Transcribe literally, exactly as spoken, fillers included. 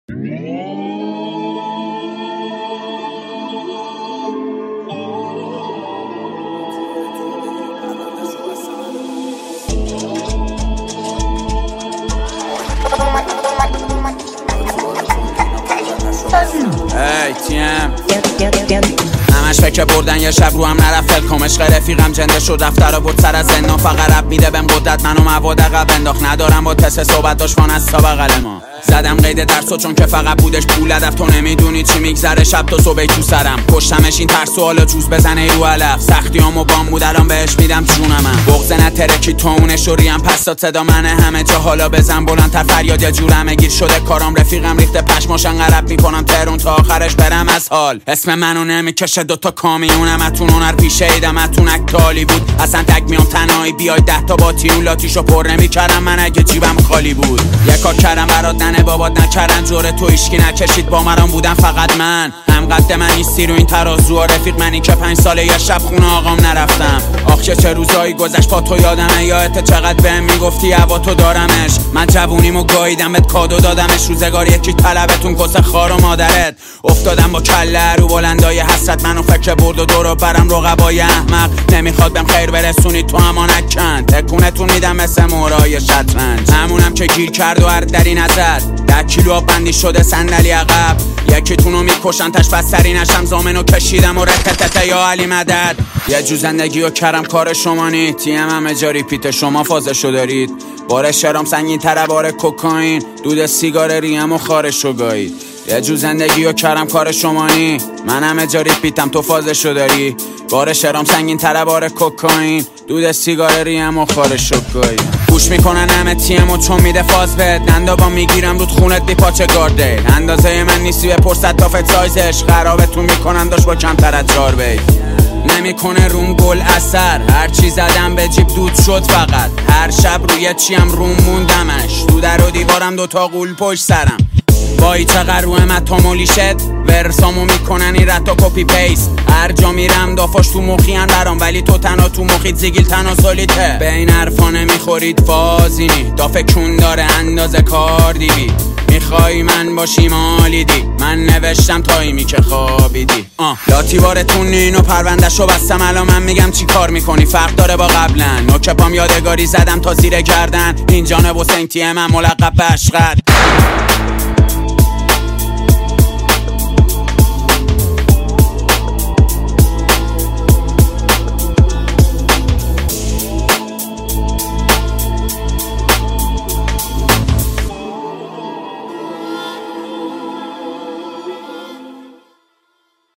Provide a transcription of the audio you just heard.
ای تیم همش فکر بردن یه شب رو هم نرفت فلکم عشق رفیقم جنده شد رفته رو برد سر از زندان فقط رب میده بهم قدرت منو مواد عقب انداخت ندارم با تست صحبت داشت فان از تا بغل ما زدم قید درسو چون که فقط بودش پول هدف تو نمیدونی چی میگذره شب تا صبح تو سرم کشتمش این ترسو حالا جوز بزنه رو علف سختیامو بام بود الان بهش میدم جونمم بغض نترکی تو اونش و ریم پس داد صدا منه همه جا حالا بزن بلندتر فریاد یه جور همه گیر شده کارام رفیقم ریخته پشماشن غرب میکنم ترون تا آخرش برم از حال اسم منو نمیکشه دوتا کامیونم اتون هنر پیشه ایدم اتون اکتالی بود اصلا تک میام تنهایی بیای ده تا با تیون لاتیشو پر نمیکردم من اگه جیبم خالی بود یه کار کردم برات ننه بابات نکردن جوره تو ایشکی نکشید با مرام بودم فقط من هم قد من نیستی رو این ترازو رفیق منی که پنج ساله یه شب خونه آقام نرفتم آخ چه چه روزایی گذشت با تو یادمه یادت چقدر بهم میگفتی هوا تو دارمش من جوونیمو گاییدم بهت کادو دادمش روزگار یکی طلبتون کس خار و مادرت افتادم با کله رو بلندای حسرت منو فکر برد و دورو برم رقبای احمق نمیخواد بهم خیر برسونید تو امانت کن تکونتون میدم مثل مورای شطرنج همونم که گیر کرد و هر دری نزد ده کیلو آب بندی شده صندلی عقب یکیتونو میکشن تش پس سری نشم زامنو کشیدم و رتتت یا علی مدد یه جو زندگی و کرم کار شما نی تیم همه جا ریپیت شما فازشو دارید بار شرام سنگین تره بار کوکائین دود سیگار ریم و خارشو گایید یه جو زندگی و کرم کار شما نی من همه جا ریپیتم تو فازشو داری بار شرام سنگین تره بار کوکائین دود سیگار ریم و خارشو گایید گوش میکنن همه تیم و چون میده فاز بد نندابا میگیرم رود خونت بی پاچه گارده اندازه من نیستی به پرست تافت سایزش خرابتون میکنن داشت با کمتر از چار بی نمیکنه روم گل اثر هرچی زدم به جیب دود شد فقط هر شب روی چیم روم موندمش تو در و دیوارم دوتا قول پشت سرم وای چقدر روی متامولی شد ورسامو میکنن این رتا کپی پیست هر جا میرم دافاش تو مخیان برام ولی تو تنها تو مخید زیگیل تناسالیته به این حرفا نمیخورید فازینی دافه کون داره اندازه کار دیوی میخوای من باشی مالیدی من نوشتم تایمی که خوابیدی آه لاتیوارتون اینو پروندهشو بستم الان من میگم چی کار میکنی فرق داره با قبلا نوک پام یادگاری زدم تا زیر گردن این جانب حسین تیم من ملقب به عشقت